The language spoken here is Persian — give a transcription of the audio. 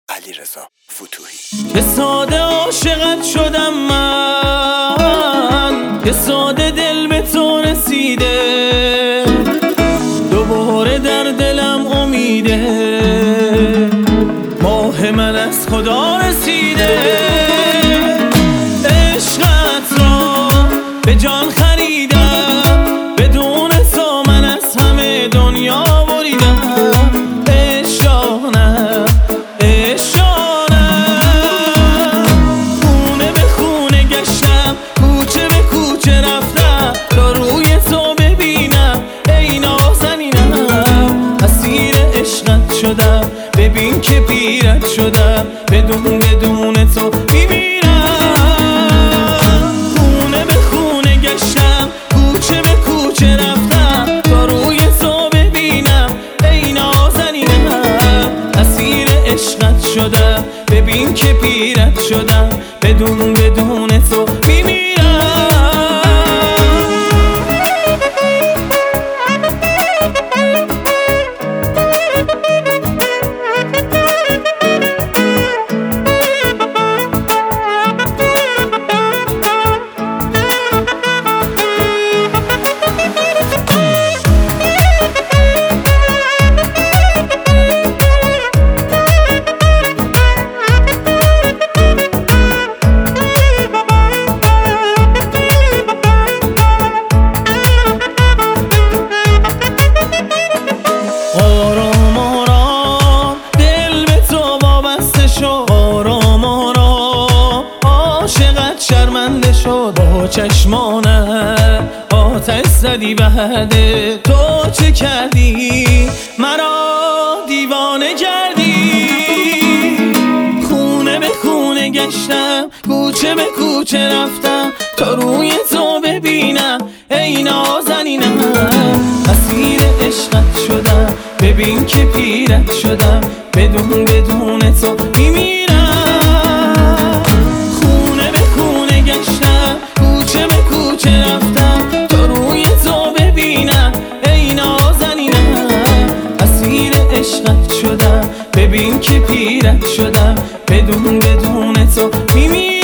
علیرضا فتوحی. که ساده عاشقت شدم من، که ساده دل به تو رسیده، دوباره در دلم امیده، ماه من از خدا رسیده. عشقت را به جان خریدم، بدون تو من از همه دنیا بریدم. عشقانم خونه به خونه گشتم، کوچه به کوچه رفتم تا روی تو ببینم. ای نازنینم اسیر عشقت شدم، ببین که پیرت شدم، بدون تو میمیرم. خونه به خونه گشتم، کوچه به کوچه رفتم تا روی تو ببینم. ای نازنینم اسیر عشقت شدم، ببین که پیرت شدم، بدون تو میمیرم. آرام آرام دل به تو وابسته شد، آرام آرام عاشقت شرمنده شد. با چشمانت آتش زدی بعد تو چه کردی، مرا دیوانه کردی. خونه به خونه گشتم، کوچه به کوچه رفتم تا روی تو ببینم. ای نازنینم اسیر عشقت شدم، ببین که پیرت شدم، بدون تو میمیرم. خونه به خونه گشتم، کوچه به کوچه رفتم تا روی تو ببینم. ای نازنینم اسیر عشقت شدم، ببین که پیرت شدم، بدون تو میمیرم.